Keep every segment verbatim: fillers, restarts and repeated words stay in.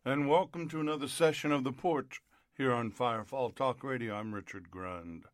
And welcome to another session of The Porch here on Firefall Talk Radio. I'm Richard Grund.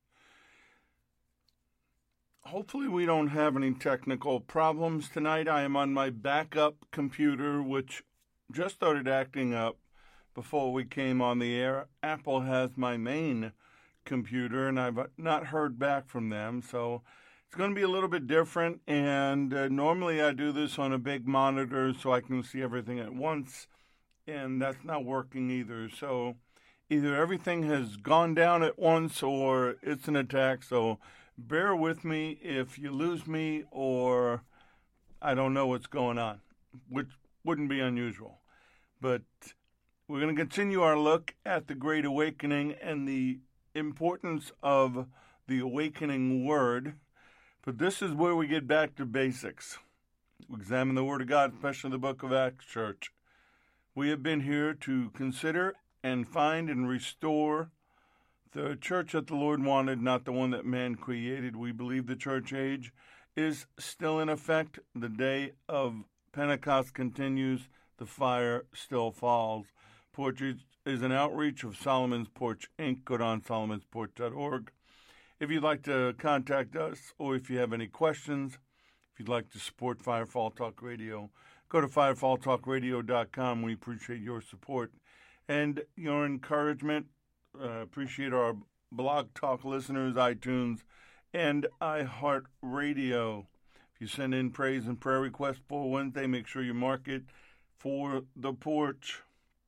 Hopefully we don't have any technical problems tonight. I am on my backup computer, which just started acting up before we came on the air. Apple has my main computer, and I've not heard back from them, so it's going to be a little bit different. And uh, normally I do this on a big monitor so I can see everything at once. And that's not working either. So either everything has gone down at once or it's an attack. So bear with me if you lose me or I don't know what's going on, which wouldn't be unusual. But we're going to continue our look at the Great Awakening and the importance of the awakening word. But this is where we get back to basics. We examine the Word of God, especially the book of Acts Church. We have been here to consider and find and restore the church that the Lord wanted, not the one that man created. We believe the church age is still in effect. The day of Pentecost continues. The fire still falls. Porch is an outreach of Solomon's Porch, Incorporated. Go on solomons porch dot org. If you'd like to contact us or if you have any questions, if you'd like to support Firefall Talk Radio, go to firefall talk radio dot com. We appreciate your support and your encouragement. Uh, appreciate our Blog Talk listeners, iTunes, and iHeartRadio. If you send in praise and prayer requests for Wednesday, make sure you mark it for the porch.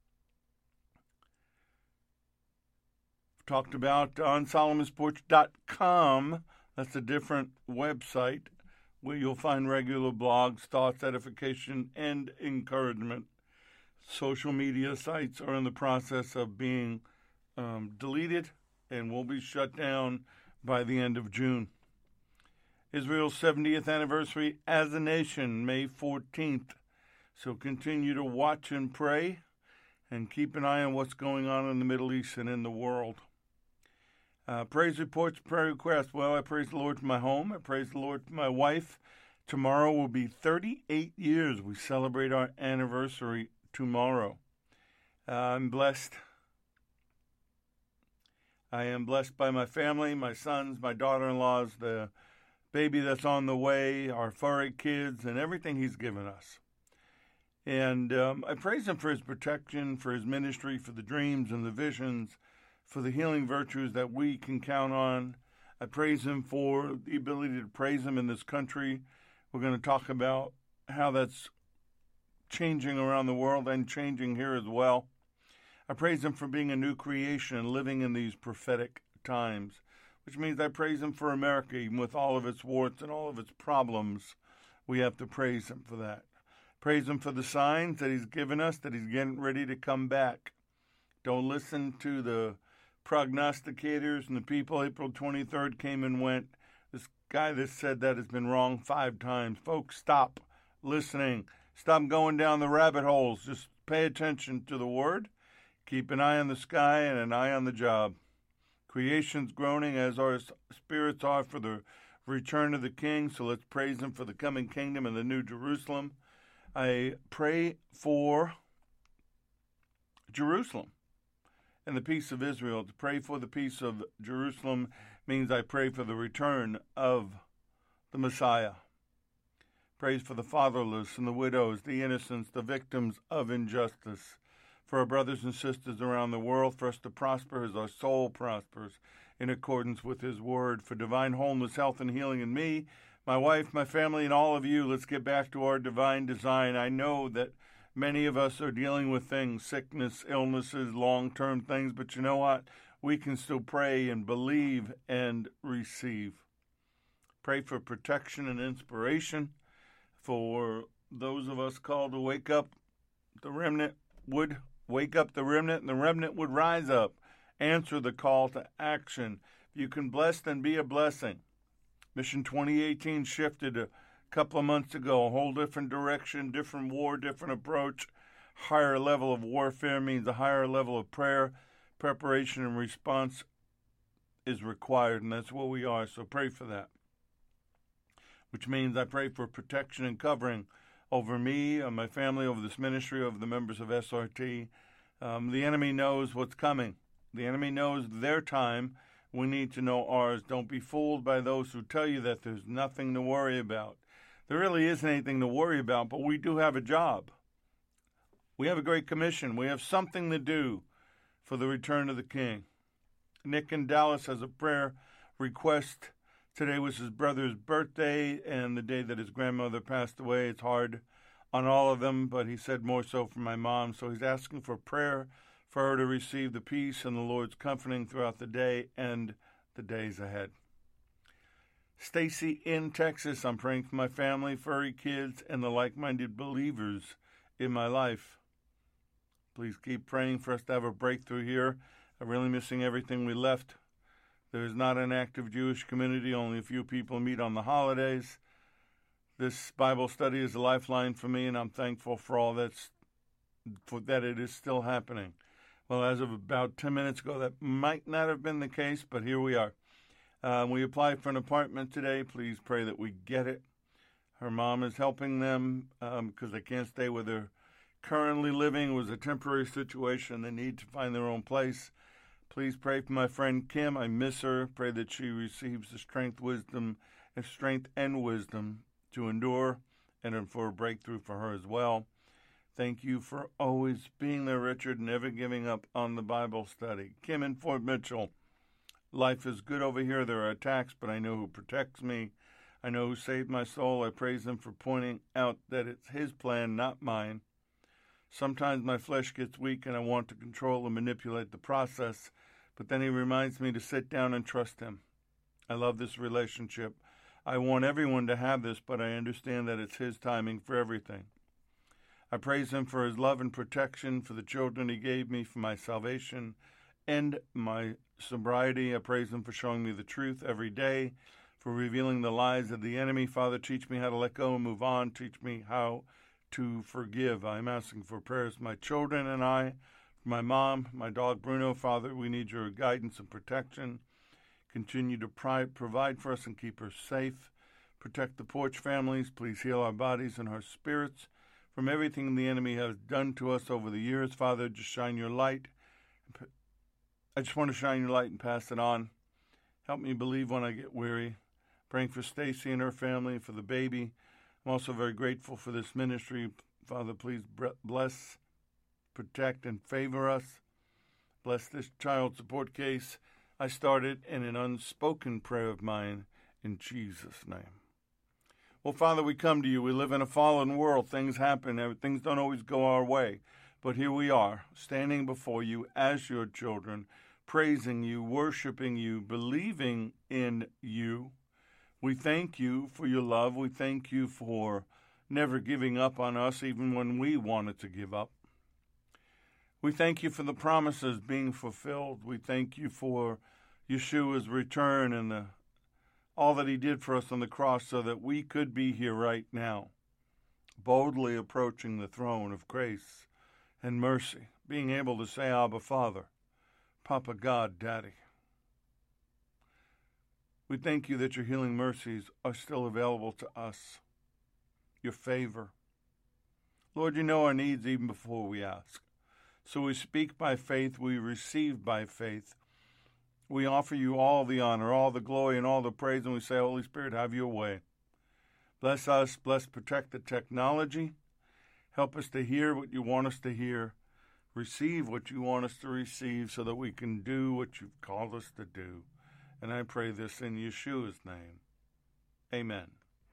Talked about on solomons porch dot com. That's a different website where you'll find regular blogs, thoughts, edification, and encouragement. Social media sites are in the process of being um, deleted and will be shut down by the end of June. Israel's seventieth anniversary as a nation, May fourteenth. So continue to watch and pray and keep an eye on what's going on in the Middle East and in the world. Uh, praise reports, prayer requests. Well, I praise the Lord for my home. I praise the Lord for my wife. Tomorrow will be thirty-eight years. We celebrate our anniversary tomorrow. Uh, I'm blessed. I am blessed by my family, my sons, my daughter-in-laws, the baby that's on the way, our furry kids, and everything he's given us. And um, I praise him for his protection, for his ministry, for the dreams and the visions, for the healing virtues that we can count on. I praise him for the ability to praise him in this country. We're going to talk about how that's changing around the world and changing here as well. I praise him for being a new creation and living in these prophetic times, which means I praise him for America, even with all of its warts and all of its problems. We have to praise him for that. Praise him for the signs that he's given us, that he's getting ready to come back. Don't listen to the prognosticators and the people. April twenty-third came and went. This guy that said that has been wrong five times. Folks, stop listening. Stop going down the rabbit holes. Just pay attention to the word. Keep an eye on the sky and an eye on the job. Creation's groaning as our spirits are for the return of the King. So let's praise him for the coming kingdom and the new Jerusalem. I pray for Jerusalem and the peace of Israel. To pray for the peace of Jerusalem means I pray for the return of the Messiah. Praise for the fatherless and the widows, the innocents, the victims of injustice. For our brothers and sisters around the world, for us to prosper as our soul prospers in accordance with his word. For divine wholeness, health, and healing in me, my wife, my family, and all of you. Let's get back to our divine design. I know that many of us are dealing with things, sickness, illnesses, long-term things, but you know what? We can still pray and believe and receive. Pray for protection and inspiration for those of us called to wake up. The remnant would wake up the remnant, and the remnant would rise up. Answer the call to action. If you can bless, then be a blessing. Mission twenty eighteen shifted a couple of months ago, a whole different direction, different war, different approach. Higher level of warfare means a higher level of prayer, preparation, and response is required, and that's what we are, so pray for that. Which means I pray for protection and covering over me and my family, over this ministry, over the members of S R T. Um, the enemy knows what's coming. The enemy knows their time. We need to know ours. Don't be fooled by those who tell you that there's nothing to worry about. There really isn't anything to worry about, but we do have a job. We have a great commission. We have something to do for the return of the King. Nick in Dallas has a prayer request. Today was his brother's birthday and the day that his grandmother passed away. It's hard on all of them, but he said more so for my mom. So he's asking for prayer for her to receive the peace and the Lord's comforting throughout the day and the days ahead. Stacy in Texas, I'm praying for my family, furry kids, and the like-minded believers in my life. Please keep praying for us to have a breakthrough here. I'm really missing everything we left. There is not an active Jewish community. Only a few people meet on the holidays. This Bible study is a lifeline for me, and I'm thankful for all that's for that it is still happening. Well, as of about ten minutes ago, that might not have been the case, but here we are. Uh, we applied for an apartment today. Please pray that we get it. Her mom is helping them because um, they can't stay where they're currently living. It was a temporary situation. They need to find their own place. Please pray for my friend Kim. I miss her. Pray that she receives the strength, wisdom, and strength and wisdom to endure and for a breakthrough for her as well. Thank you for always being there, Richard, never giving up on the Bible study. Kim in Fort Mitchell. Life is good over here. There are attacks, but I know who protects me. I know who saved my soul. I praise him for pointing out that it's his plan, not mine. Sometimes my flesh gets weak and I want to control and manipulate the process, but then he reminds me to sit down and trust him. I love this relationship. I want everyone to have this, but I understand that it's his timing for everything. I praise him for his love and protection, for the children he gave me, for my salvation and my sobriety. I praise him for showing me the truth every day, for revealing the lies of the enemy. Father, teach me how to let go and move on. Teach me how to forgive. I'm asking for prayers for my children and I, for my mom, my dog Bruno. Father, we need your guidance and protection. Continue to pri- provide for us and keep us safe. Protect the Porch families. Please heal our bodies and our spirits from everything the enemy has done to us over the years. Father, just shine your light. I just want to shine your light and pass it on. Help me believe when I get weary. Praying for Stacy and her family, for the baby. I'm also very grateful for this ministry. Father, please bless, protect, and favor us. Bless this child support case. I started in an unspoken prayer of mine in Jesus' name. Well, Father, we come to you. We live in a fallen world. Things happen. Things don't always go our way. But here we are, standing before you as your children, praising you, worshiping you, believing in you. We thank you for your love. We thank you for never giving up on us, even when we wanted to give up. We thank you for the promises being fulfilled. We thank you for Yeshua's return and the, all that he did for us on the cross so that we could be here right now, boldly approaching the throne of grace and mercy, being able to say, Abba, Father, Papa God, Daddy. We thank you that your healing mercies are still available to us, your favor. Lord, you know our needs even before we ask. So we speak by faith, we receive by faith. We offer you all the honor, all the glory, and all the praise, and we say, Holy Spirit, have your way. Bless us, bless, protect the technology. Help us to hear what you want us to hear, receive what you want us to receive so that we can do what you've called us to do. And I pray this in Yeshua's name. Amen.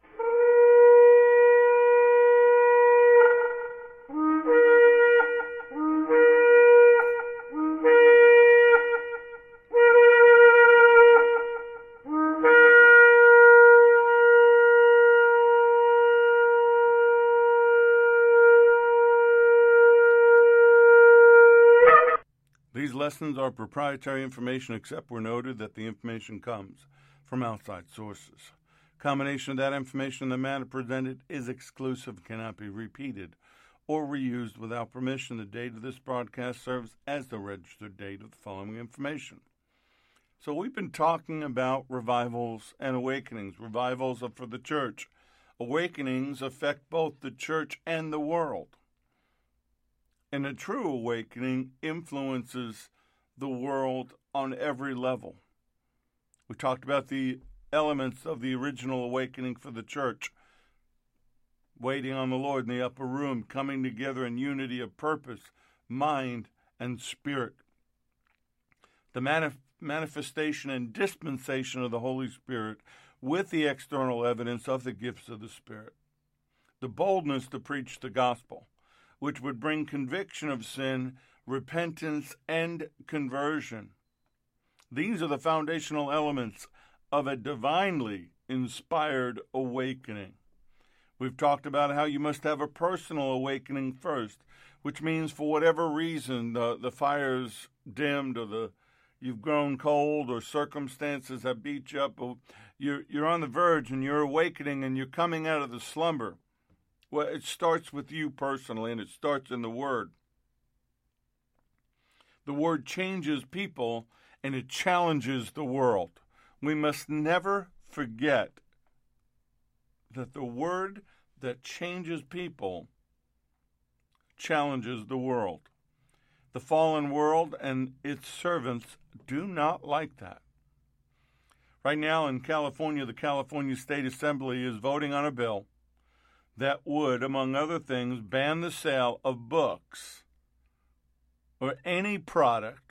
These lessons are proprietary information, except where noted that the information comes from outside sources. Combination of that information and the matter presented is exclusive, cannot be repeated or reused without permission. The date of this broadcast serves as the registered date of the following information. So we've been talking about revivals and awakenings. Revivals are for the church. Awakenings affect both the church and the world. And a true awakening influences the world on every level. We talked about the elements of the original awakening for the church: waiting on the Lord in the upper room, coming together in unity of purpose, mind, and spirit. The manif- manifestation and dispensation of the Holy Spirit with the external evidence of the gifts of the Spirit. The boldness to preach the gospel, which would bring conviction of sin, repentance, and conversion. These are the foundational elements of a divinely inspired awakening. We've talked about how you must have a personal awakening first, which means for whatever reason the, the fire's dimmed, or the you've grown cold, or circumstances have beat you up, or you're, you're on the verge and you're awakening and you're coming out of the slumber. Well, it starts with you personally, and it starts in the Word. The Word changes people, and it challenges the world. We must never forget that the Word that changes people challenges the world. The fallen world and its servants do not like that. Right now in California, the California State Assembly is voting on a bill that would, among other things, ban the sale of books or any product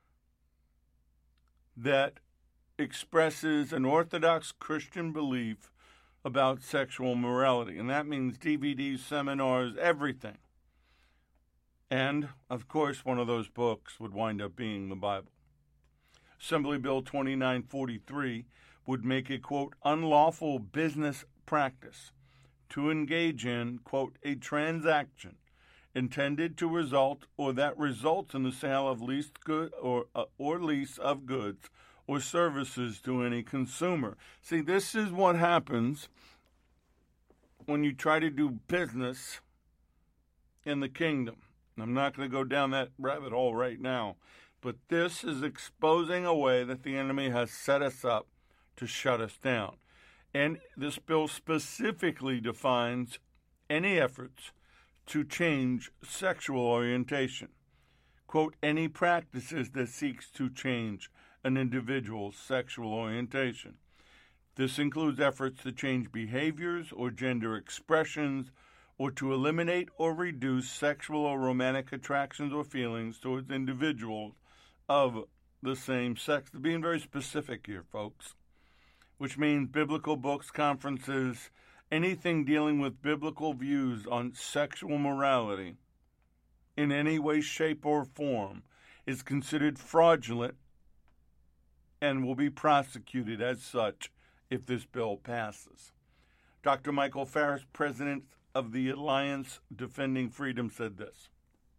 that expresses an Orthodox Christian belief about sexual morality. And that means D V Ds, seminars, everything. And, of course, one of those books would wind up being the Bible. Assembly Bill twenty-nine forty-three would make it, quote, unlawful business practice to engage in, quote, a transaction intended to result or that results in the sale of leased good or uh, or lease of goods or services to any consumer. See, this is what happens when you try to do business in the kingdom. I'm not going to go down that rabbit hole right now, but this is exposing a way that the enemy has set us up to shut us down. And this bill specifically defines any efforts to change sexual orientation. Quote, any practices that seeks to change an individual's sexual orientation. This includes efforts to change behaviors or gender expressions, or to eliminate or reduce sexual or romantic attractions or feelings towards individuals of the same sex. They're being very specific here, folks, which means biblical books, conferences, anything dealing with biblical views on sexual morality in any way, shape, or form is considered fraudulent and will be prosecuted as such if this bill passes. Doctor Michael Farris, president of the Alliance Defending Freedom, said this.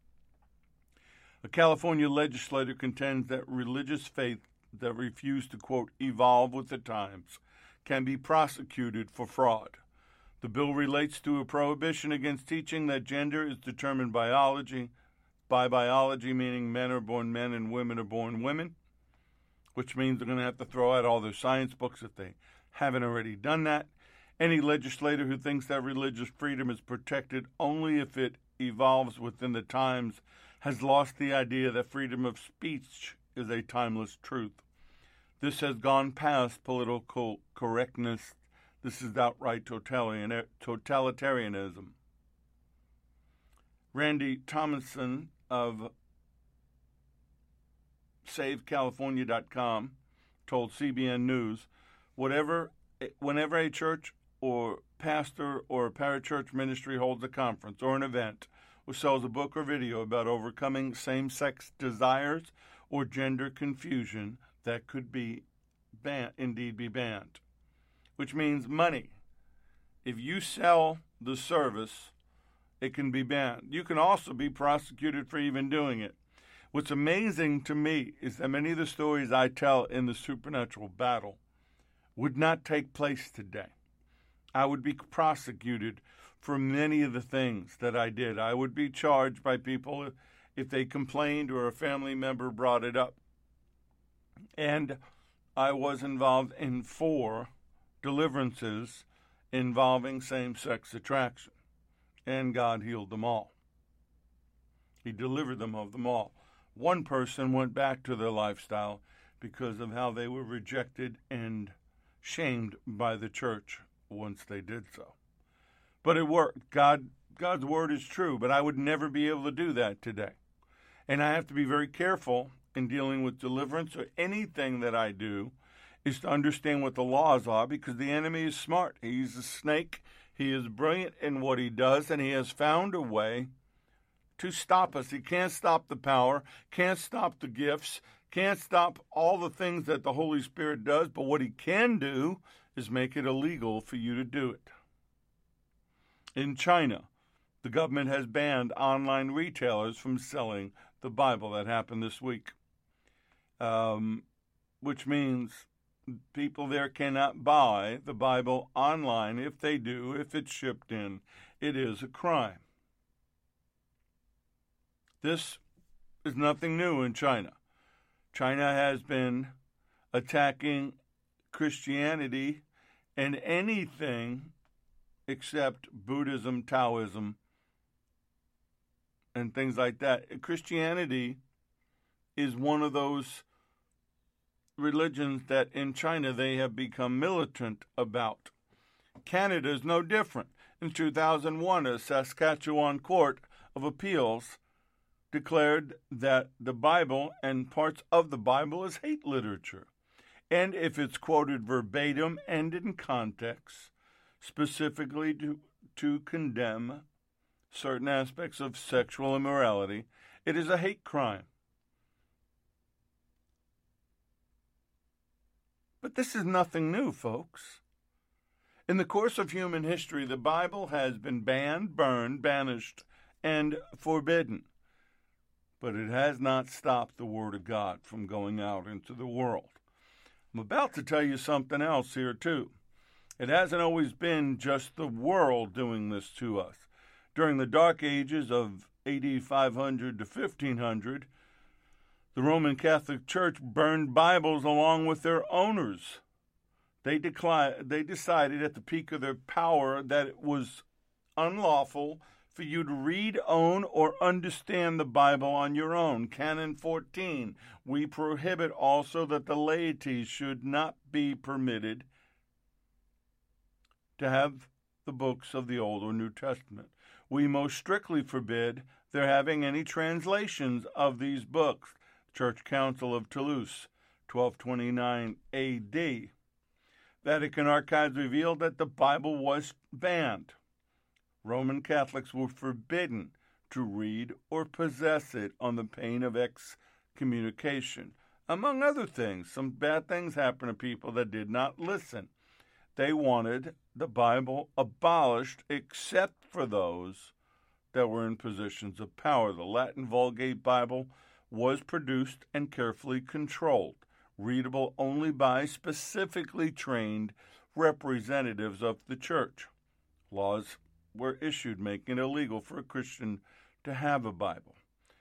A California legislator contends that religious faith that refuse to, quote, evolve with the times can be prosecuted for fraud. The bill relates to a prohibition against teaching that gender is determined biology, by biology meaning men are born men and women are born women, which means they're going to have to throw out all their science books if they haven't already done that. Any legislator who thinks that religious freedom is protected only if it evolves within the times has lost the idea that freedom of speech is a timeless truth. This has gone past political correctness. This is outright totalitarianism. Randy Thomason of Save California dot com told C B N News, whatever, whenever a church or pastor or a parachurch ministry holds a conference or an event or sells a book or video about overcoming same-sex desires or gender confusion, that could be ban- indeed be banned, which means money. If you sell the service, it can be banned. You can also be prosecuted for even doing it. What's amazing to me is that many of the stories I tell in the Supernatural Battle would not take place today. I would be prosecuted for many of the things that I did. I would be charged by people if they complained or a family member brought it up. And I was involved in four deliverances involving same-sex attraction, and God healed them all. He delivered them of them all. One person went back to their lifestyle because of how they were rejected and shamed by the church once they did so. But it worked. God, God's word is true, but I would never be able to do that today. And I have to be very careful in dealing with deliverance or anything that I do is to understand what the laws are, because the enemy is smart. He's a snake. He is brilliant in what he does, and he has found a way to stop us. He can't stop the power, can't stop the gifts, can't stop all the things that the Holy Spirit does, but what he can do is make it illegal for you to do it. In China, the government has banned online retailers from selling the Bible. That happened this week, um, which means people there cannot buy the Bible online. If they do, if it's shipped in, it is a crime. This is nothing new in China. China has been attacking Christianity and anything except Buddhism, Taoism, and things like that. Christianity is one of those religions that in China they have become militant about. Canada is no different. In two thousand one, a Saskatchewan Court of Appeals declared that the Bible and parts of the Bible is hate literature. And if it's quoted verbatim and in context, specifically to, to condemn certain aspects of sexual immorality, it is a hate crime. But this is nothing new, folks. In the course of human history, the Bible has been banned, burned, banished, and forbidden. But it has not stopped the Word of God from going out into the world. I'm about to tell you something else here, too. It hasn't always been just the world doing this to us. During the Dark Ages of A D five hundred to fifteen hundred, the Roman Catholic Church burned Bibles along with their owners. They, declined, they decided at the peak of their power that it was unlawful for you to read, own, or understand the Bible on your own. Canon fourteen, we prohibit also that the laity should not be permitted to have the books of the Old or New Testament. We most strictly forbid their having any translations of these books. Church Council of Toulouse, twelve twenty-nine A D. Vatican Archives revealed that the Bible was banned. Roman Catholics were forbidden to read or possess it on the pain of excommunication. Among other things, some bad things happened to people that did not listen. They wanted the Bible abolished except for those that were in positions of power. The Latin Vulgate Bible was produced and carefully controlled, readable only by specifically trained representatives of the church. Laws were issued making it illegal for a Christian to have a Bible.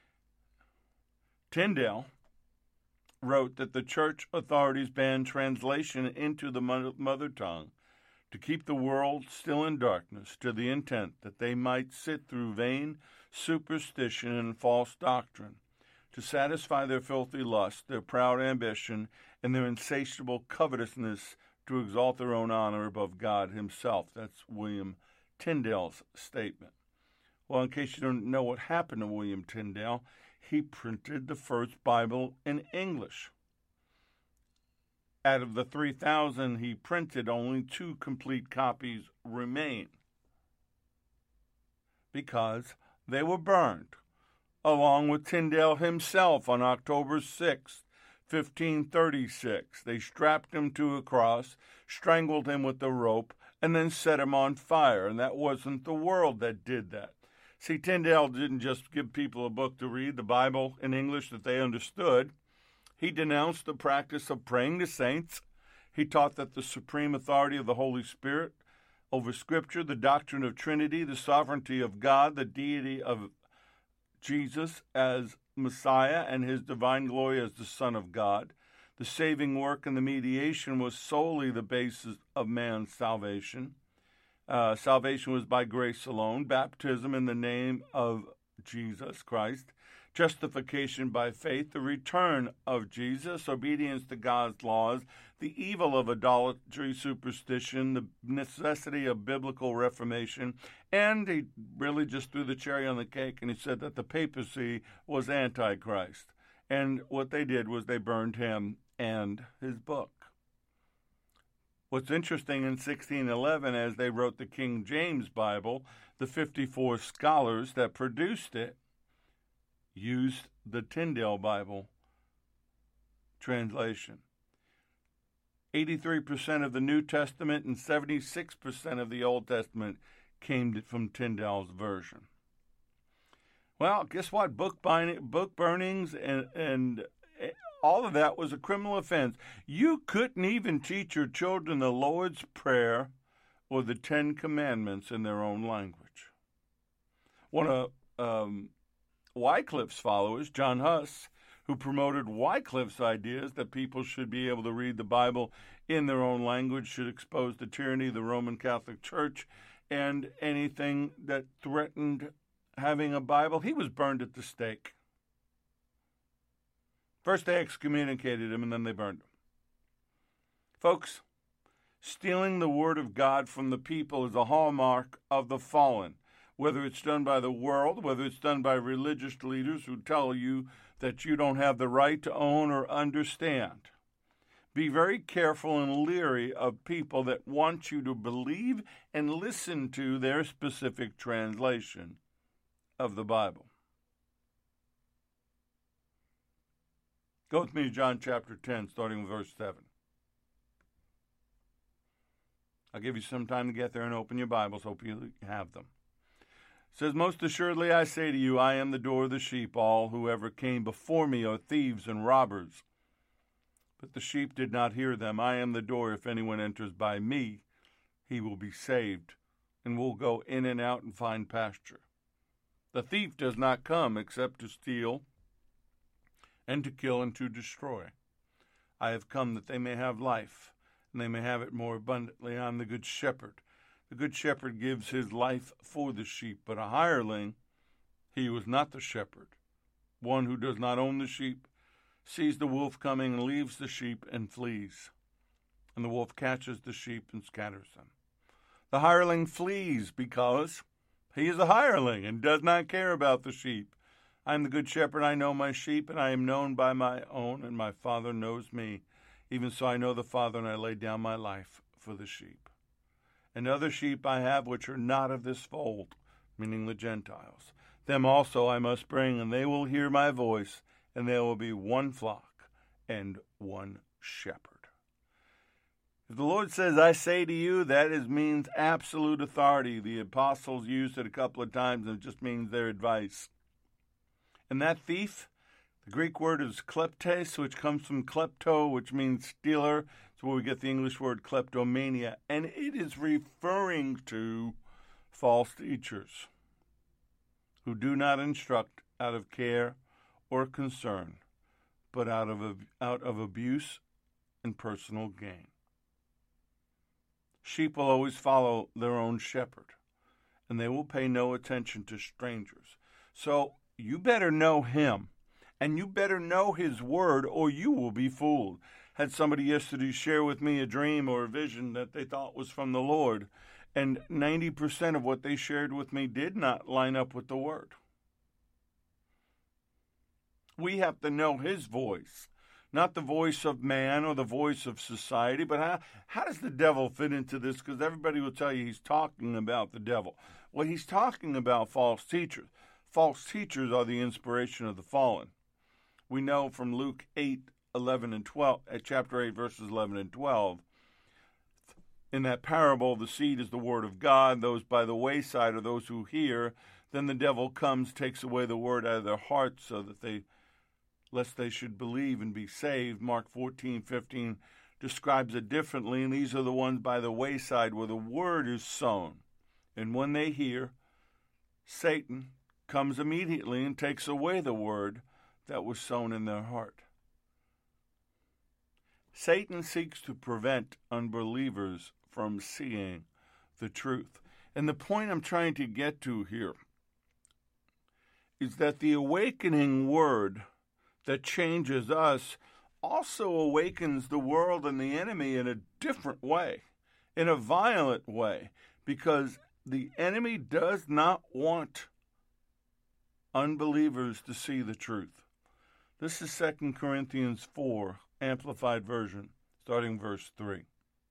Tyndale wrote that the church authorities banned translation into the mother tongue to keep the world still in darkness, to the intent that they might sit through vain superstition and false doctrine, to satisfy their filthy lust, their proud ambition, and their insatiable covetousness, to exalt their own honor above God himself. That's William Tyndale's statement. Well, in case you don't know what happened to William Tyndale, he printed the first Bible in English. Out of the three thousand he printed, only two complete copies remain because they were burned, along with Tyndale himself on October sixth, fifteen thirty-six. They strapped him to a cross, strangled him with a rope, and then set him on fire. And that wasn't the world that did that. See, Tyndale didn't just give people a book to read, the Bible in English that they understood. He denounced the practice of praying to saints. He taught that the supreme authority of the Holy Spirit over Scripture, the doctrine of Trinity, the sovereignty of God, the deity of Jesus as Messiah, and his divine glory as the Son of God. The saving work and the mediation was solely the basis of man's salvation. Uh, salvation was by grace alone, baptism in the name of Jesus Christ, justification by faith, the return of Jesus, obedience to God's laws, the evil of idolatry, superstition, the necessity of biblical reformation, and he really just threw the cherry on the cake and he said that the papacy was Antichrist. And what they did was they burned him and his book. What's interesting, in sixteen eleven, as they wrote the King James Bible, the fifty-four scholars that produced it used the Tyndale Bible translation. eighty-three percent of the New Testament and seventy-six percent of the Old Testament came from Tyndale's version. Well, guess what? Book, binding, book burnings and, and all of that was a criminal offense. You couldn't even teach your children the Lord's Prayer or the Ten Commandments in their own language. One of um, Wycliffe's followers, John Huss, who promoted Wycliffe's ideas that people should be able to read the Bible in their own language, should expose the tyranny of the Roman Catholic Church and anything that threatened having a Bible, he was burned at the stake. First they excommunicated him and then they burned him. Folks, stealing the word of God from the people is a hallmark of the fallen, whether it's done by the world, whether it's done by religious leaders who tell you that you don't have the right to own or understand. Be very careful and leery of people that want you to believe and listen to their specific translation of the Bible. Go with me to John chapter ten, starting with verse seven. I'll give you some time to get there and open your Bibles. Hope you have them. It says, "Most assuredly I say to you, I am the door of the sheep. All who ever came before me are thieves and robbers. But the sheep did not hear them. I am the door. If anyone enters by me, he will be saved, and will go in and out and find pasture. The thief does not come except to steal and to kill and to destroy. I have come that they may have life, and they may have it more abundantly. I am the good shepherd. The good shepherd gives his life for the sheep, but a hireling, he who is not the shepherd, one who does not own the sheep, sees the wolf coming and leaves the sheep and flees. And the wolf catches the sheep and scatters them. The hireling flees because he is a hireling and does not care about the sheep. I am the good shepherd. I know my sheep, and I am known by my own, and my Father knows me. Even so I know the Father, and I lay down my life for the sheep. And other sheep I have which are not of this fold," meaning the Gentiles. "Them also I must bring, and they will hear my voice, and there will be one flock and one shepherd." If the Lord says, "I say to you," that is means absolute authority. The apostles used it a couple of times, and it just means their advice. And that thief, the Greek word is kleptes, which comes from klepto, which means stealer. It's where we get the English word kleptomania. And it is referring to false teachers who do not instruct out of care or concern, but out of, out of abuse and personal gain. Sheep will always follow their own shepherd, and they will pay no attention to strangers. So you better know him, and you better know his word, or you will be fooled. Had somebody yesterday share with me a dream or a vision that they thought was from the Lord, and ninety percent of what they shared with me did not line up with the word. We have to know his voice, not the voice of man or the voice of society, but how, how does the devil fit into this? Because everybody will tell you he's talking about the devil. Well, he's talking about false teachers. False teachers are the inspiration of the fallen. We know from Luke eight, eleven, and twelve, at chapter eight, verses eleven and twelve, in that parable, the seed is the word of God. Those by the wayside are those who hear. Then the devil comes, takes away the word out of their hearts, so that they, lest they should believe and be saved. Mark fourteen, fifteen describes it differently, and these are the ones by the wayside where the word is sown. And when they hear, Satan comes immediately and takes away the word that was sown in their heart. Satan seeks to prevent unbelievers from seeing the truth. And the point I'm trying to get to here is that the awakening word that changes us also awakens the world and the enemy in a different way, in a violent way, because the enemy does not want unbelievers to see the truth. This is Second Corinthians four, Amplified Version, starting verse three.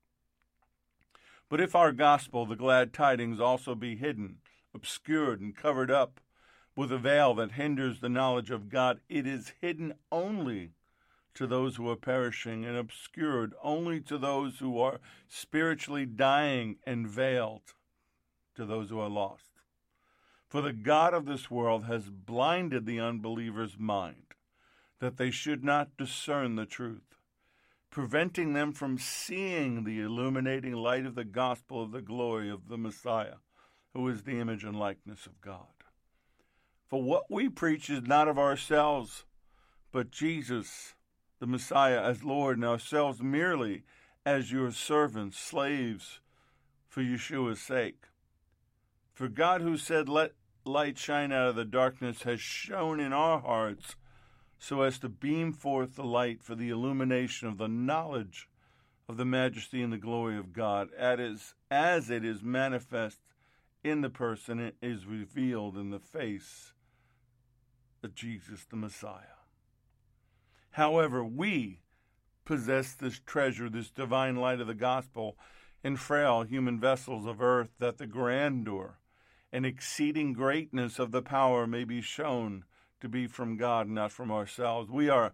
But if our gospel, the glad tidings, also be hidden, obscured, and covered up with a veil that hinders the knowledge of God, it is hidden only to those who are perishing and obscured only to those who are spiritually dying, and veiled to those who are lost. For the God of this world has blinded the unbeliever's mind, that they should not discern the truth, preventing them from seeing the illuminating light of the gospel of the glory of the Messiah, who is the image and likeness of God. For what we preach is not of ourselves, but Jesus, the Messiah, as Lord, and ourselves merely as your servants, slaves, for Yeshua's sake. For God, who said, "Let light shine out of the darkness," has shone in our hearts so as to beam forth the light for the illumination of the knowledge of the majesty and the glory of God, as, as it is manifest in the person, it is revealed in the face of Jesus the Messiah. However, we possess this treasure, this divine light of the gospel, in frail human vessels of earth, that the grandeur and exceeding greatness of the power may be shown to be from God, not from ourselves. We are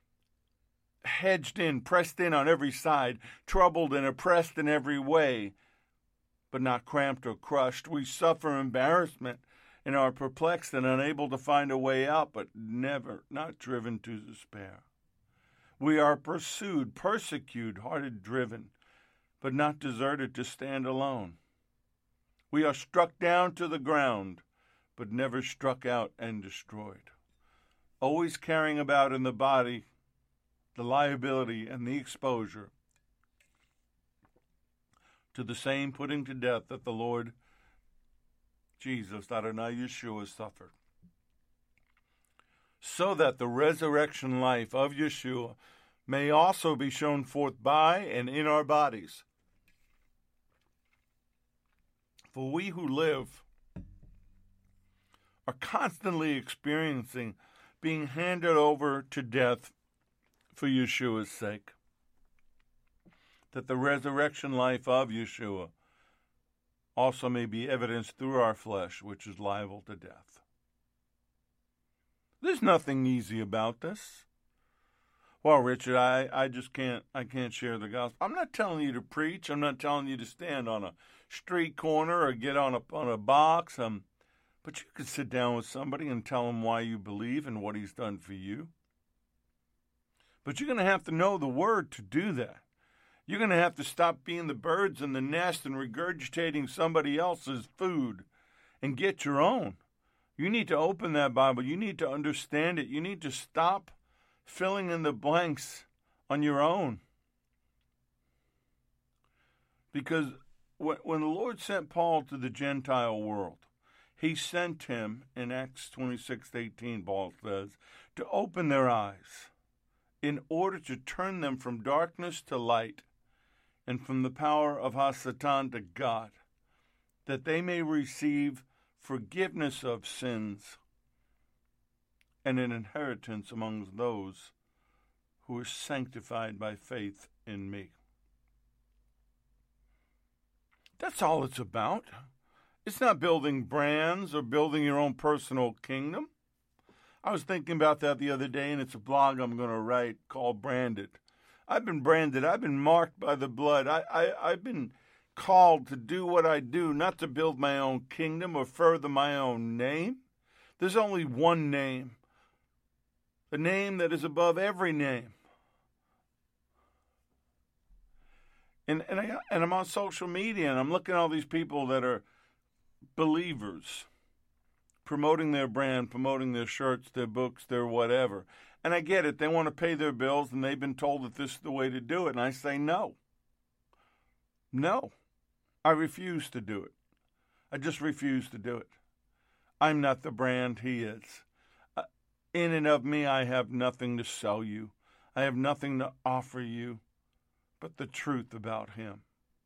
hedged in, pressed in on every side, troubled and oppressed in every way, but not cramped or crushed. We suffer embarrassment and are perplexed and unable to find a way out, but never, not driven to despair. We are pursued, persecuted, hard driven, but not deserted to stand alone. We are struck down to the ground, but never struck out and destroyed. Always carrying about in the body the liability and the exposure to the same putting to death that the Lord Jesus, Adonai Yeshua, suffered, so that the resurrection life of Yeshua may also be shown forth by and in our bodies. For we who live are constantly experiencing being handed over to death for Yeshua's sake, that the resurrection life of Yeshua also may be evidenced through our flesh, which is liable to death. There's nothing easy about this. Well, Richard, I, I just can't I can't share the gospel. I'm not telling you to preach. I'm not telling you to stand on a street corner or get on a on a box. Um, but you could sit down with somebody and tell them why you believe and what he's done for you. But you're going to have to know the word to do that. You're going to have to stop being the birds in the nest and regurgitating somebody else's food and get your own. You need to open that Bible. You need to understand it. You need to stop filling in the blanks on your own. Because when the Lord sent Paul to the Gentile world, he sent him, in Acts twenty-six eighteen, Paul says, to open their eyes in order to turn them from darkness to light and from the power of Hasatan to God, that they may receive forgiveness of sins and an inheritance among those who are sanctified by faith in me. That's all it's about. It's not building brands or building your own personal kingdom. I was thinking about that the other day, and it's a blog I'm going to write called Branded. I've been branded. I've been marked by the blood. I, I, I've been called to do what I do, not to build my own kingdom or further my own name. There's only one name, the name that is above every name. And and, I, and I'm on social media, and I'm looking at all these people that are believers, promoting their brand, promoting their shirts, their books, their whatever. And I get it. They want to pay their bills, and they've been told that this is the way to do it. And I say no. No. I refuse to do it. I just refuse to do it. I'm not the brand he is. Uh, in and of me, I have nothing to sell you. I have nothing to offer you but the truth about him.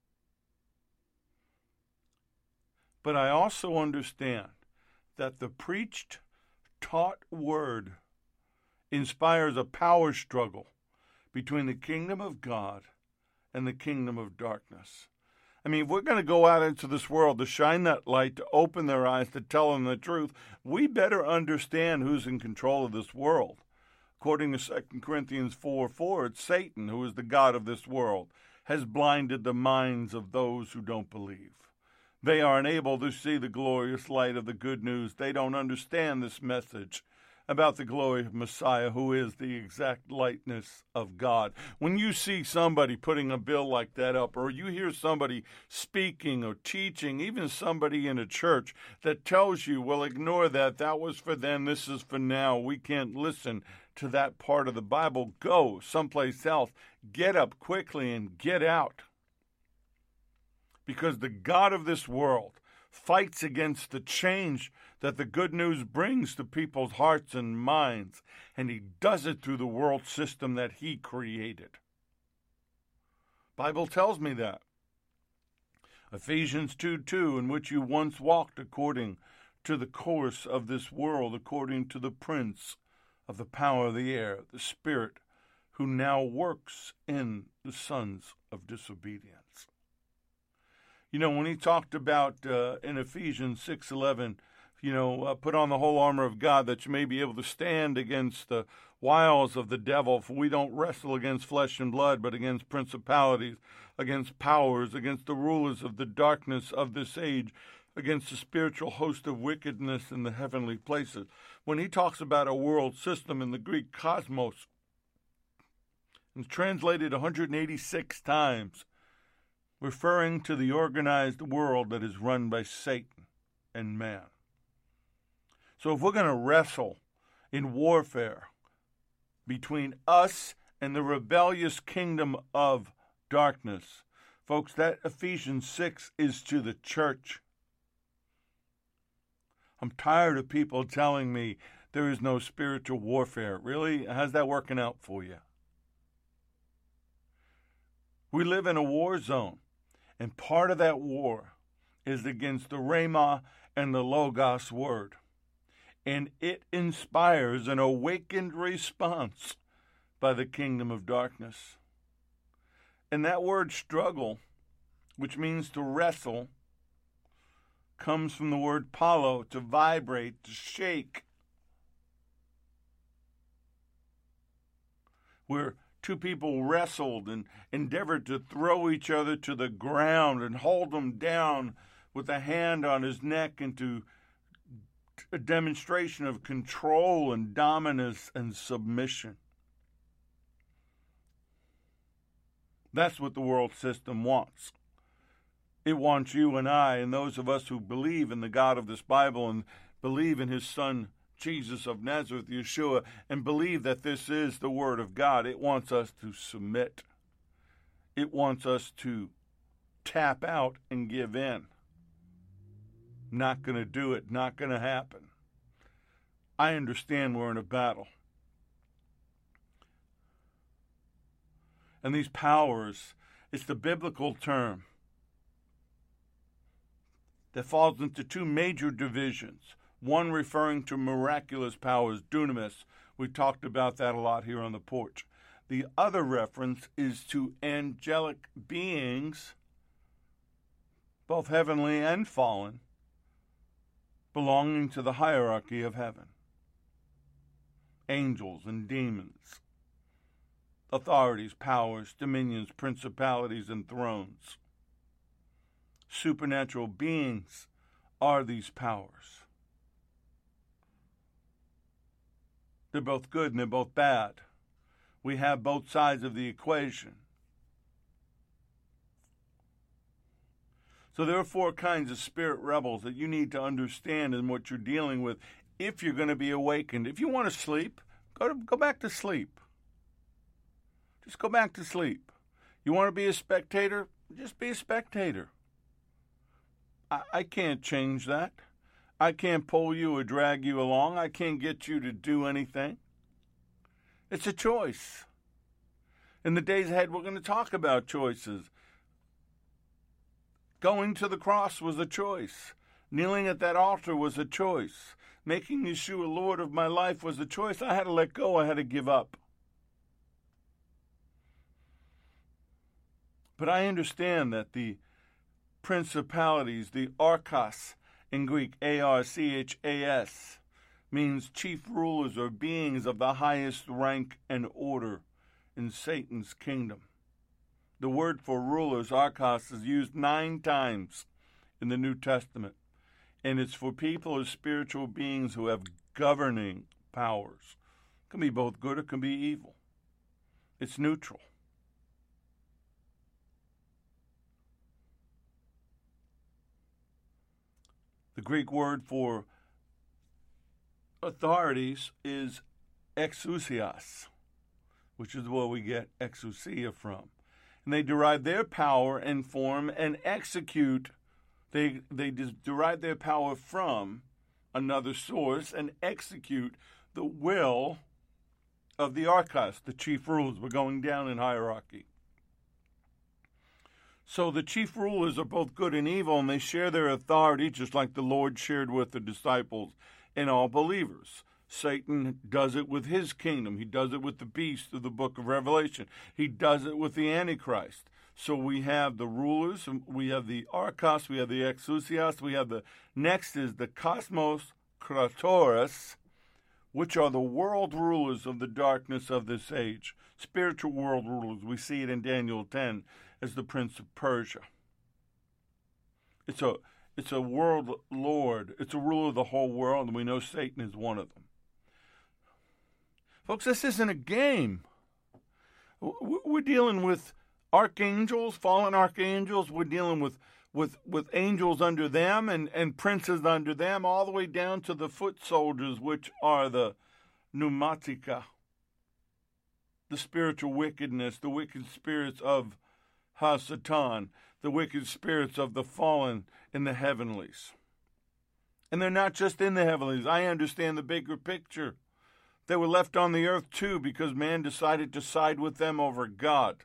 But I also understand that the preached, taught word inspires a power struggle between the kingdom of God and the kingdom of darkness. I mean, if we're going to go out into this world to shine that light, to open their eyes, to tell them the truth, we better understand who's in control of this world. According to Second Corinthians four four, it's Satan, who is the god of this world, has blinded the minds of those who don't believe. They are unable to see the glorious light of the good news. They don't understand this message about the glory of Messiah, who is the exact likeness of God. When you see somebody putting a bill like that up, or you hear somebody speaking or teaching, even somebody in a church that tells you, well, ignore that, that was for then, this is for now, we can't listen to that part of the Bible, go someplace else, get up quickly and get out. Because the God of this world fights against the change that the good news brings to people's hearts and minds, and he does it through the world system that he created. Bible tells me that. Ephesians two two, in which you once walked according to the course of this world, according to the prince of the power of the air, the spirit who now works in the sons of disobedience. You know, when he talked about uh, in Ephesians six eleven, you know, uh, put on the whole armor of God that you may be able to stand against the wiles of the devil, for we don't wrestle against flesh and blood, but against principalities, against powers, against the rulers of the darkness of this age, against the spiritual host of wickedness in the heavenly places. When he talks about a world system in the Greek cosmos, it's translated one hundred eighty-six times, referring to the organized world that is run by Satan and man. So if we're going to wrestle in warfare between us and the rebellious kingdom of darkness, folks, that Ephesians six is to the church. I'm tired of people telling me there is no spiritual warfare. Really? How's that working out for you? We live in a war zone. And part of that war is against the Rhema and the Logos word. And it inspires an awakened response by the kingdom of darkness. And that word struggle, which means to wrestle, comes from the word palo, to vibrate, to shake. Where two people wrestled and endeavored to throw each other to the ground and hold them down with a hand on his neck into a demonstration of control and dominance and submission. That's what the world system wants. It wants you and I and those of us who believe in the God of this Bible and believe in his Son, Jesus of Nazareth, Yeshua, and believe that this is the Word of God. It wants us to submit. It wants us to tap out and give in. Not going to do it. Not going to happen. I understand we're in a battle. And these powers, it's the biblical term that falls into two major divisions. One referring to miraculous powers, dunamis. We talked about that a lot here on the porch. The other reference is to angelic beings, both heavenly and fallen, belonging to the hierarchy of heaven. Angels and demons, authorities, powers, dominions, principalities, and thrones. Supernatural beings are these powers. They're both good and they're both bad. We have both sides of the equation. So there are four kinds of spirit rebels that you need to understand in what you're dealing with if you're going to be awakened. If you want to sleep, go to, go back to sleep. Just go back to sleep. You want to be a spectator? Just be a spectator. I, I can't change that. I can't pull you or drag you along. I can't get you to do anything. It's a choice. In the days ahead, we're going to talk about choices. Going to the cross was a choice. Kneeling at that altar was a choice. Making Yeshua Lord of my life was a choice. I had to let go. I had to give up. But I understand that the principalities, the archas in Greek, A R C H A S, means chief rulers or beings of the highest rank and order in Satan's kingdom. The word for rulers, archos, is used nine times in the New Testament, and it's for people or spiritual beings who have governing powers. It can be both good or it can be evil. It's neutral. The Greek word for authorities is exousias, which is where we get exousia from. And they derive their power and form and execute. They, they derive their power from another source and execute the will of the archos, the chief rulers. We're going down in hierarchy. So the chief rulers are both good and evil, and they share their authority just like the Lord shared with the disciples and all believers. Satan does it with his kingdom. He does it with the beast of the book of Revelation. He does it with the Antichrist. So we have the rulers, we have the archos, we have the exousias, we have the, next is the cosmos kratorus, which are the world rulers of the darkness of this age. Spiritual world rulers. We see it in Daniel ten as the prince of Persia. It's a it's a world lord. It's a ruler of the whole world, and we know Satan is one of them. Folks, this isn't a game. We're dealing with archangels, fallen archangels. We're dealing with with, with angels under them and, and princes under them, all the way down to the foot soldiers, which are the pneumatica, the spiritual wickedness, the wicked spirits of Hasatan, the wicked spirits of the fallen in the heavenlies. And they're not just in the heavenlies. I understand the bigger picture. They were left on the earth too because man decided to side with them over God.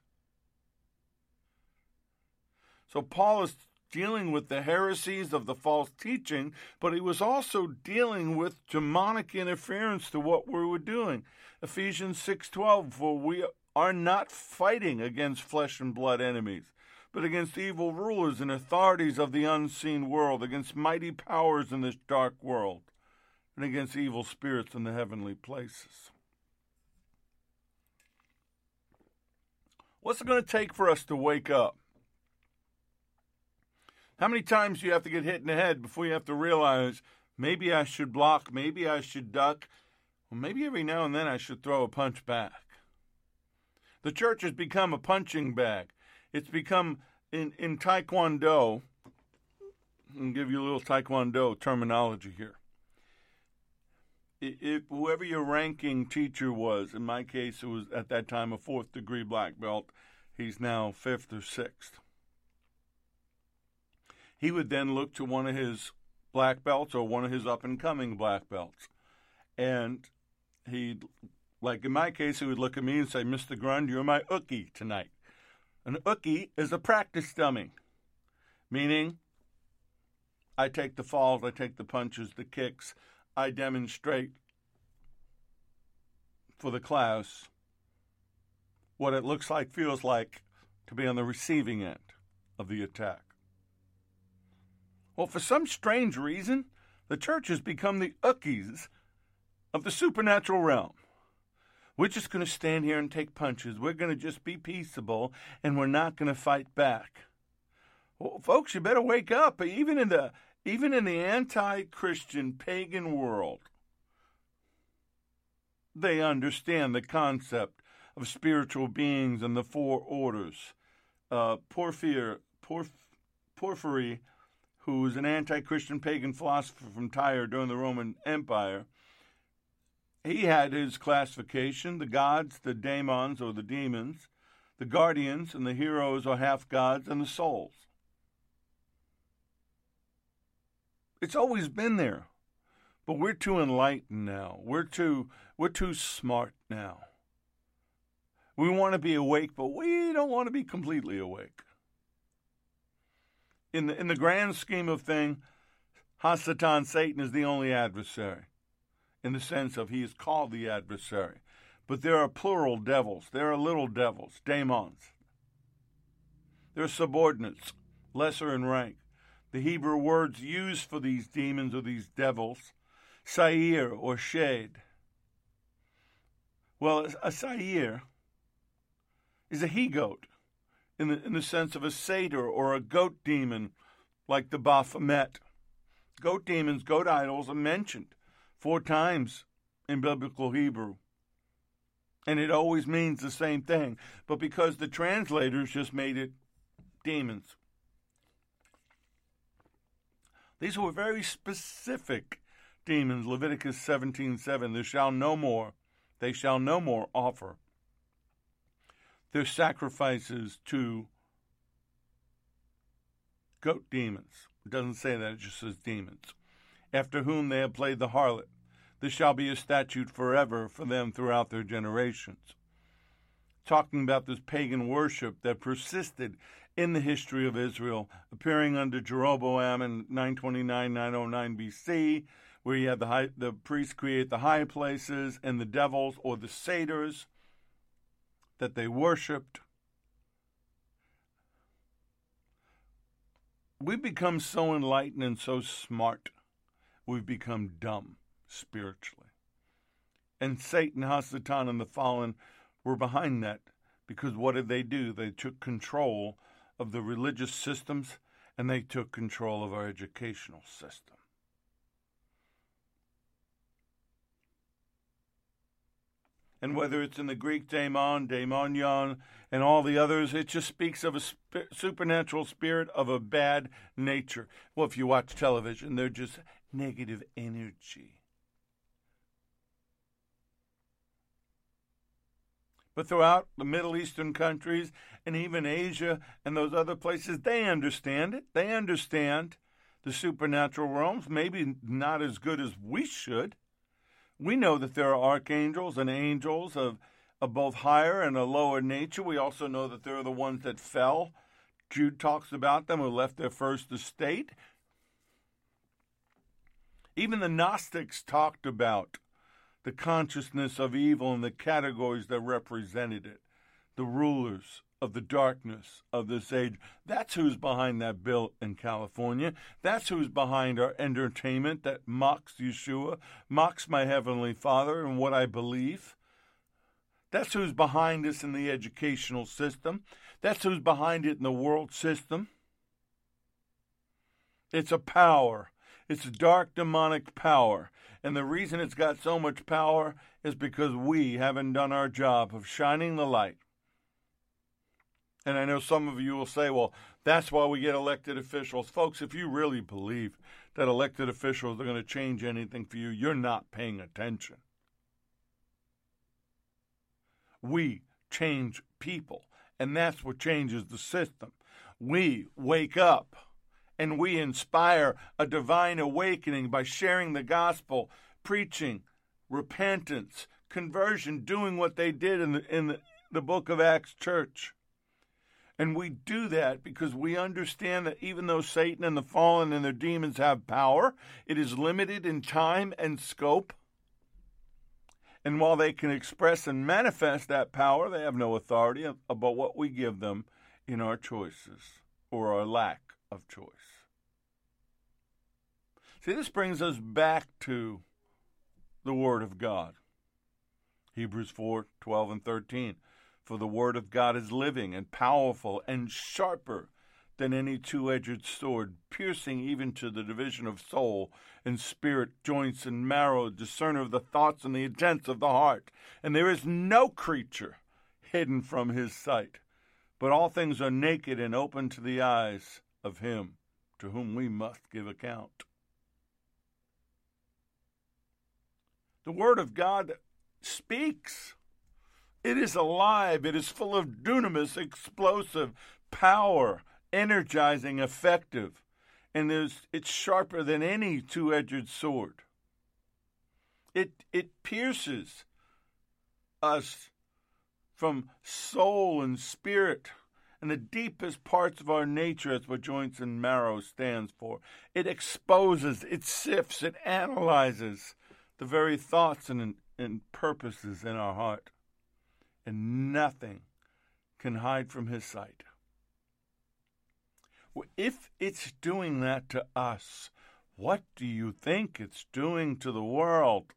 So Paul is dealing with the heresies of the false teaching, but he was also dealing with demonic interference to what we were doing. Ephesians six twelve, for we are not fighting against flesh and blood enemies, but against evil rulers and authorities of the unseen world, against mighty powers in this dark world, and against evil spirits in the heavenly places. What's it going to take for us to wake up? How many times do you have to get hit in the head before you have to realize, maybe I should block, maybe I should duck, or maybe every now and then I should throw a punch back? The church has become a punching bag. It's become, in, in Taekwondo, I'll give you a little Taekwondo terminology here. If whoever your ranking teacher was, in my case it was at that time a fourth degree black belt, he's now fifth or sixth. He would then look to one of his black belts or one of his up-and-coming black belts. And he'd, like in my case, he would look at me and say, Mister Grund, you're my ookie tonight. An ookie is a practice dummy, meaning I take the falls, I take the punches, the kicks, I demonstrate for the class what it looks like, feels like to be on the receiving end of the attack. Well, for some strange reason, the church has become the ookies of the supernatural realm. We're just going to stand here and take punches. We're going to just be peaceable, and we're not going to fight back. Well, folks, you better wake up. Even in the even in the anti-Christian pagan world, they understand the concept of spiritual beings and the four orders. Uh, Porphyr, Porf, Porphyry, who was an anti-Christian pagan philosopher from Tyre during the Roman Empire, he had his classification: the gods, the daemons or the demons, the guardians and the heroes or half-gods, and the souls. It's always been there. But we're too enlightened now. We're too we're too smart now. We want to be awake, but we don't want to be completely awake. In the in the grand scheme of things, Hasatan, Satan, is the only adversary, in the sense of he is called the adversary. But there are plural devils. There are little devils, daemons. There are subordinates, lesser in rank. The Hebrew words used for these demons or these devils, Sair or shade. Well, a Sair is a he-goat, in the, in the sense of a satyr or a goat demon, like the Baphomet. Goat demons, goat idols are mentioned four times in biblical Hebrew. And it always means the same thing. But because the translators just made it demons. These were very specific demons. Leviticus seventeen seven, they shall no more, they shall no more offer their sacrifices to goat demons. It doesn't say that, it just says demons. After whom they have played the harlot. This shall be a statute forever for them throughout their generations. Talking about this pagan worship that persisted in the history of Israel, appearing under Jeroboam in nine twenty-nine, nine oh nine B C, where you had the, high, the priests create the high places and the devils or the satyrs that they worshipped. We've become so enlightened and so smart, we've become dumb spiritually. And Satan, Hasatan, and the fallen were behind that, because what did they do? They took control of the religious systems, and they took control of our educational system. And whether it's in the Greek daemon, daemonion, and all the others, it just speaks of a sp- supernatural spirit of a bad nature. Well, if you watch television, they're just negative energy. But throughout the Middle Eastern countries and even Asia and those other places, they understand it. They understand the supernatural realms, maybe not as good as we should. We know that there are archangels and angels of, of both higher and a lower nature. We also know that there are the ones that fell. Jude talks about them who left their first estate. Even the Gnostics talked about the consciousness of evil and the categories that represented it. The rulers of the darkness of this age. That's who's behind that bill in California. That's who's behind our entertainment that mocks Yeshua, mocks my Heavenly Father and what I believe. That's who's behind us in the educational system. That's who's behind it in the world system. It's a power. It's a dark demonic power. And the reason it's got so much power is because we haven't done our job of shining the light. And I know some of you will say, well, that's why we get elected officials. Folks, if you really believe that elected officials are going to change anything for you, you're not paying attention. We change people, and that's what changes the system. We wake up. And we inspire a divine awakening by sharing the gospel, preaching, repentance, conversion, doing what they did in the, in the, the book of Acts church. And we do that because we understand that even though Satan and the fallen and their demons have power, it is limited in time and scope. And while they can express and manifest that power, they have no authority about what we give them in our choices or our lack of choice. See, this brings us back to the Word of God. Hebrews four, twelve and thirteen. For the Word of God is living and powerful and sharper than any two-edged sword, piercing even to the division of soul and spirit, joints and marrow, discerner of the thoughts and the intents of the heart. And there is no creature hidden from his sight, but all things are naked and open to the eyes of him to whom we must give account. The Word of God speaks. It is alive. It is full of dunamis, explosive, power, energizing, effective. and there's, it's sharper than any two-edged sword. It it pierces us from soul and spirit and the deepest parts of our nature. That's what joints and marrow stands for. It exposes, it sifts, it analyzes the very thoughts and, and purposes in our heart. And nothing can hide from his sight. Well, if it's doing that to us, what do you think it's doing to the world?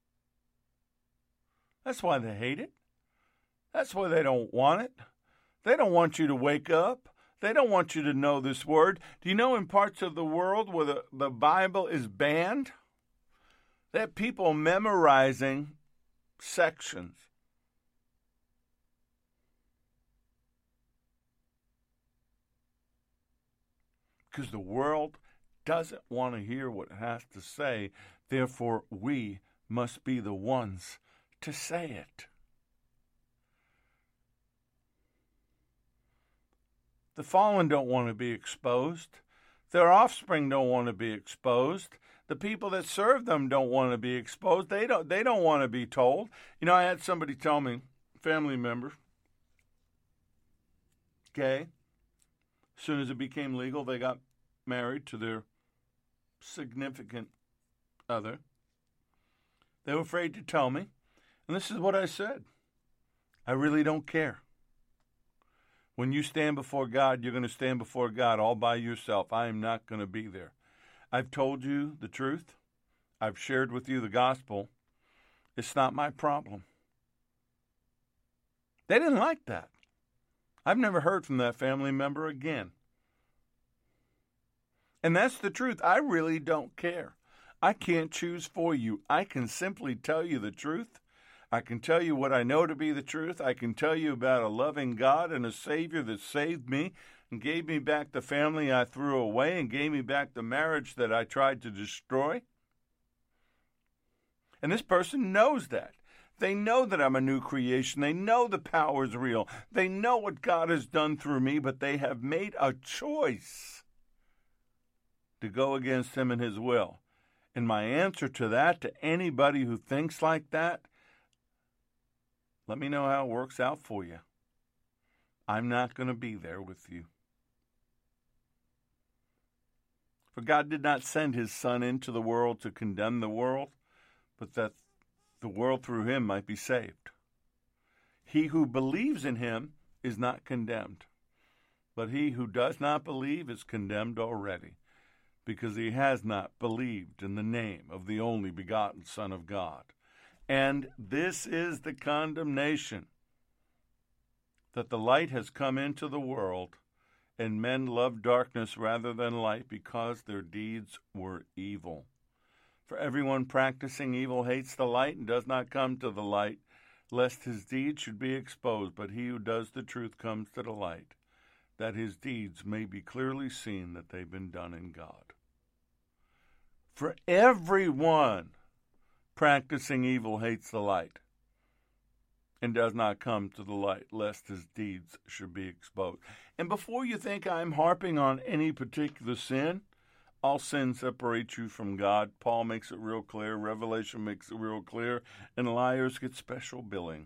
That's why they hate it. That's why they don't want it. They don't want you to wake up. They don't want you to know this word. Do you know in parts of the world where the, the Bible is banned, they have people memorizing sections? Because the world doesn't want to hear what it has to say. Therefore, we must be the ones to say it. The fallen don't want to be exposed. Their offspring don't want to be exposed. The people that serve them don't want to be exposed. They don't they don't want to be told. You know, I had somebody tell me, family member, gay, as soon as it became legal, they got married to their significant other. They were afraid to tell me. And this is what I said. I really don't care. When you stand before God, you're going to stand before God all by yourself. I am not going to be there. I've told you the truth. I've shared with you the gospel. It's not my problem. They didn't like that. I've never heard from that family member again. And that's the truth. I really don't care. I can't choose for you. I can simply tell you the truth. I can tell you what I know to be the truth. I can tell you about a loving God and a Savior that saved me and gave me back the family I threw away and gave me back the marriage that I tried to destroy. And this person knows that. They know that I'm a new creation. They know the power is real. They know what God has done through me, but they have made a choice to go against him and his will. And my answer to that, to anybody who thinks like that, let me know how it works out for you. I'm not going to be there with you. For God did not send his Son into the world to condemn the world, but that the world through him might be saved. He who believes in him is not condemned, but he who does not believe is condemned already, because he has not believed in the name of the only begotten Son of God. And this is the condemnation, that the light has come into the world, and men love darkness rather than light, because their deeds were evil. For everyone practicing evil hates the light and does not come to the light, lest his deeds should be exposed. But he who does the truth comes to the light, that his deeds may be clearly seen that they've been done in God. For everyone practicing evil hates the light and does not come to the light, lest his deeds should be exposed. And before you think I'm harping on any particular sin, all sin separates you from God. Paul makes it real clear. Revelation makes it real clear. And liars get special billing.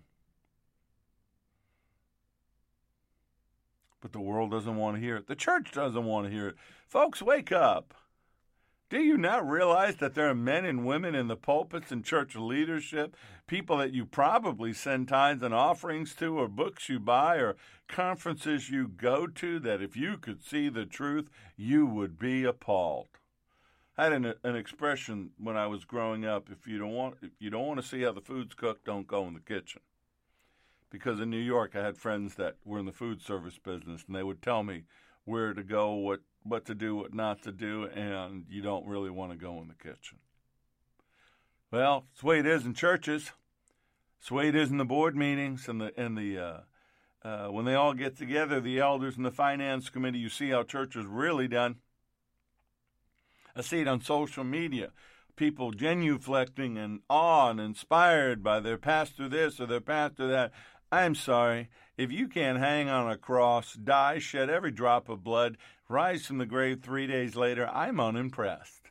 But the world doesn't want to hear it. The church doesn't want to hear it. Folks, wake up. Do you not realize that there are men and women in the pulpits and church leadership, people that you probably send tithes and offerings to, or books you buy, or conferences you go to, that if you could see the truth, you would be appalled? I had an, an expression when I was growing up: if you don't want, if you don't want to see how the food's cooked, don't go in the kitchen. Because in New York, I had friends that were in the food service business, and they would tell me where to go, what what to do, what not to do, and you don't really want to go in the kitchen. Well, it's the way it is in churches. It's the way it is in the board meetings and the and the uh, uh, when they all get together, the elders and the finance committee. You see how church is really done. I see it on social media. People genuflecting and awe and inspired by their pastor this or their pastor that. I'm sorry. If you can't hang on a cross, die, shed every drop of blood, rise from the grave three days later, I'm unimpressed.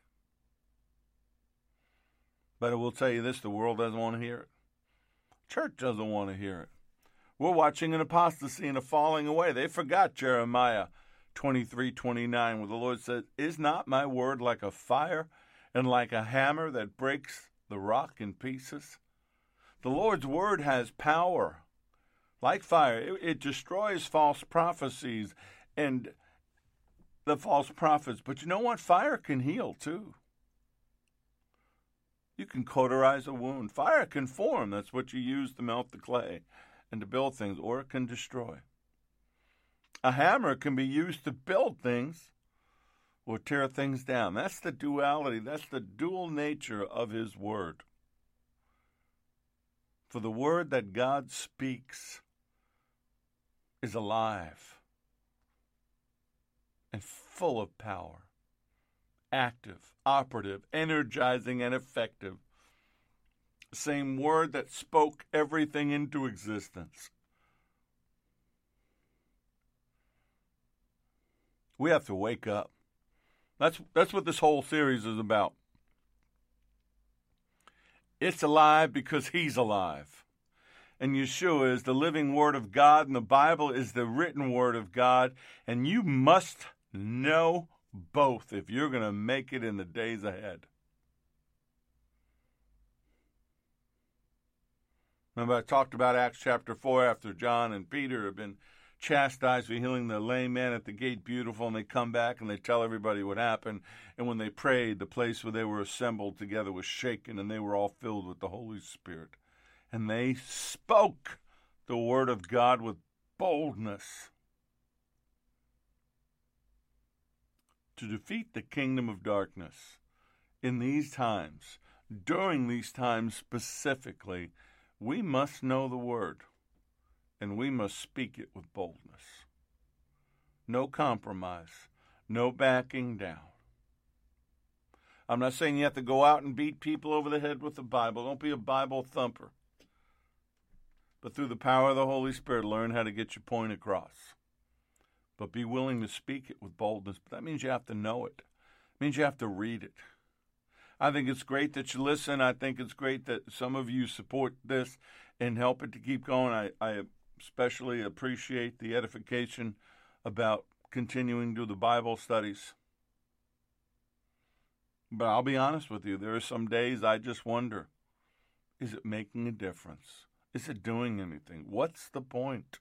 But I will tell you this, the world doesn't want to hear it. Church doesn't want to hear it. We're watching an apostasy and a falling away. They forgot Jeremiah twenty-three twenty-nine, where the Lord said, "Is not my word like a fire and like a hammer that breaks the rock in pieces?" The Lord's word has power. Like fire, it, it destroys false prophecies and the false prophets. But you know what? Fire can heal too. You can cauterize a wound. Fire can form. That's what you use to melt the clay and to build things, or it can destroy. A hammer can be used to build things or tear things down. That's the duality. That's the dual nature of his word. For the word that God speaks is alive and full of power, active, operative, energizing, and effective. Same word that spoke everything into existence. We have to wake up. That's that's what this whole series is about. It's alive because he's alive. And Yeshua is the living word of God, and the Bible is the written word of God. And you must know both if you're going to make it in the days ahead. Remember, I talked about Acts chapter four after John and Peter have been chastised for healing the lame man at the gate beautiful, and they come back and they tell everybody what happened. And when they prayed, the place where they were assembled together was shaken, and they were all filled with the Holy Spirit. And they spoke the word of God with boldness to defeat the kingdom of darkness. In these times, during these times specifically, we must know the word, and we must speak it with boldness. No compromise, no backing down. I'm not saying you have to go out and beat people over the head with the Bible. Don't be a Bible thumper. But through the power of the Holy Spirit, learn how to get your point across. But be willing to speak it with boldness. But that means you have to know it. It means you have to read it. I think it's great that you listen. I think it's great that some of you support this and help it to keep going. I, I especially appreciate the edification about continuing to do the Bible studies. But I'll be honest with you, there are some days I just wonder, is it making a difference? Is it doing anything? What's the point?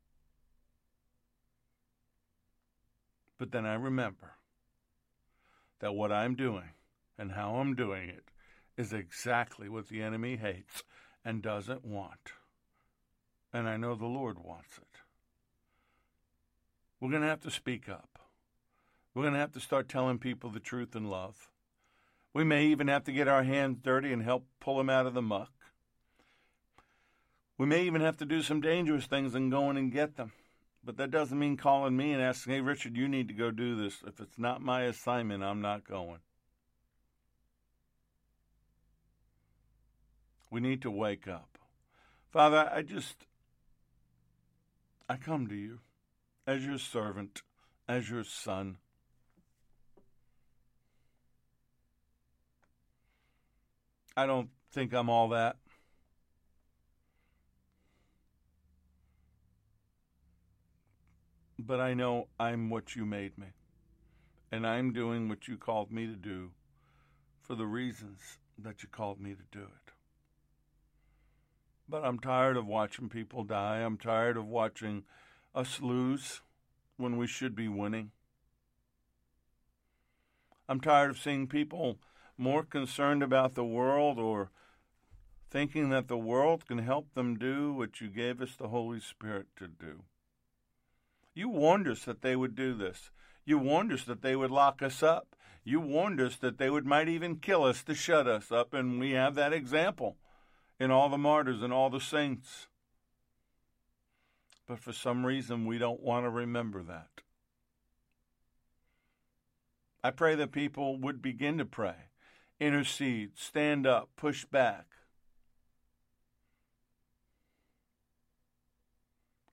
But then I remember that what I'm doing and how I'm doing it is exactly what the enemy hates and doesn't want. And I know the Lord wants it. We're going to have to speak up. We're going to have to start telling people the truth in love. We may even have to get our hands dirty and help pull them out of the muck. We may even have to do some dangerous things and go in and get them. But that doesn't mean calling me and asking, "Hey, Richard, you need to go do this." If it's not my assignment, I'm not going. We need to wake up. Father, I just, I come to you as your servant, as your son. I don't think I'm all that. But I know I'm what you made me. And I'm doing what you called me to do for the reasons that you called me to do it. But I'm tired of watching people die. I'm tired of watching us lose when we should be winning. I'm tired of seeing people more concerned about the world or thinking that the world can help them do what you gave us the Holy Spirit to do. You warned us that they would do this. You warned us that they would lock us up. You warned us that they would might even kill us to shut us up, and we have that example in all the martyrs and all the saints. But for some reason, we don't want to remember that. I pray that people would begin to pray, intercede, stand up, push back.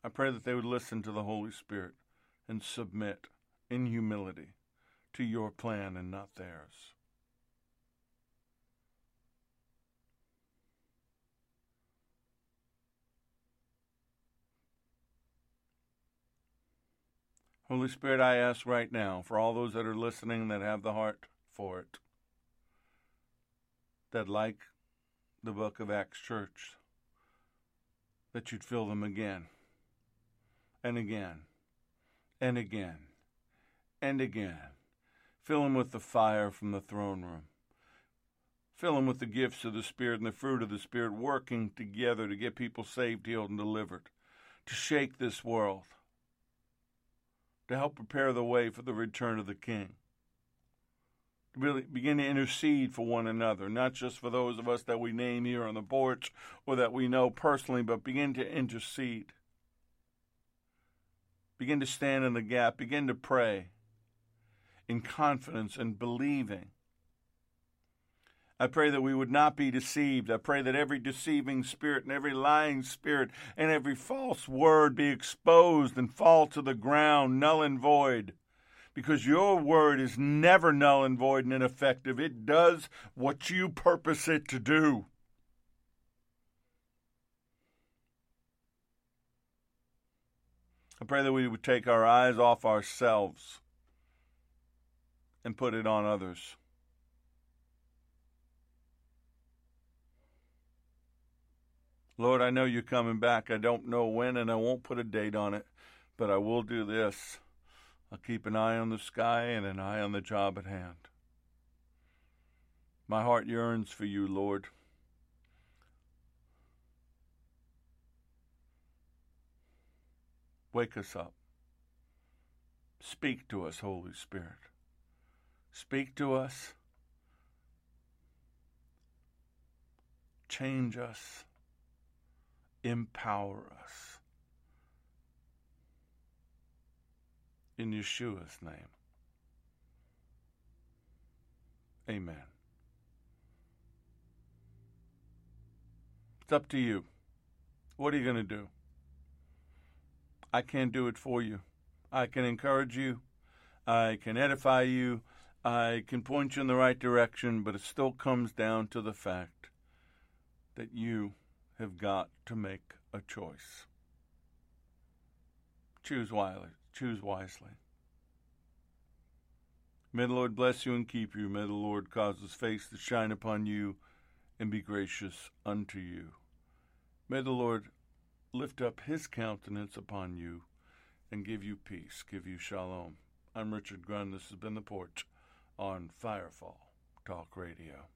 I pray that they would listen to the Holy Spirit and submit in humility to your plan and not theirs. Holy Spirit, I ask right now for all those that are listening that have the heart for it, that like the book of Acts Church, that you'd fill them again and again and again and again. Fill them with the fire from the throne room. Fill them with the gifts of the Spirit and the fruit of the Spirit working together to get people saved, healed, and delivered, to shake this world, to help prepare the way for the return of the King. To really begin to intercede for one another, not just for those of us that we name here on the porch or that we know personally, but begin to intercede. Begin to stand in the gap. Begin to pray in confidence and believing. I pray that we would not be deceived. I pray that every deceiving spirit and every lying spirit and every false word be exposed and fall to the ground, null and void. Because your word is never null and void and ineffective. It does what you purpose it to do. I pray that we would take our eyes off ourselves and put it on others. Lord, I know you're coming back. I don't know when, and I won't put a date on it, but I will do this. I'll keep an eye on the sky and an eye on the job at hand. My heart yearns for you, Lord. Wake us up. Speak to us, Holy Spirit. Speak to us. Change us. Empower us. In Yeshua's name. Amen. It's up to you. What are you going to do? I can't do it for you. I can encourage you. I can edify you. I can point you in the right direction, but it still comes down to the fact that you have got to make a choice. Choose wisely. Choose wisely. May the Lord bless you and keep you. May the Lord cause his face to shine upon you and be gracious unto you. May the Lord lift up his countenance upon you and give you peace, give you shalom. I'm Richard Grun. This has been The Porch on Firefall Talk Radio.